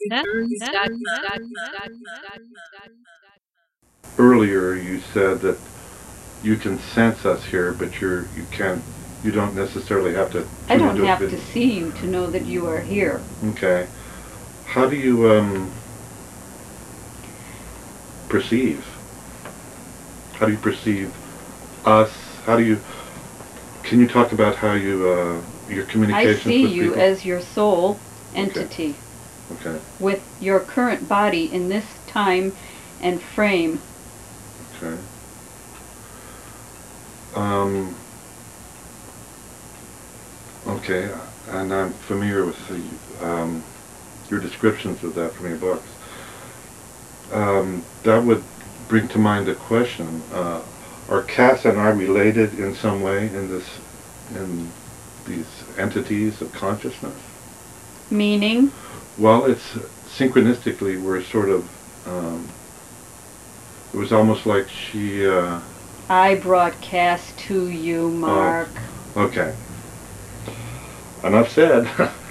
Earlier you said that you can sense us here, but you can't. You don't necessarily have to. I don't do it have vid- to see you to know that you are here. Okay. How do you perceive? How do you perceive us? How do you? Can you talk about how you your I communications see with you people? as your soul entity Okay. with your current body in this time and frame. Okay. Um, okay, and I'm familiar with your descriptions of that from your books. That would bring to mind a question: are Cass and I related in some way in these entities of consciousness? Meaning, Well, it's synchronistically we're sort of. It was almost like she. I broadcast to you, Mark. Okay. Enough said.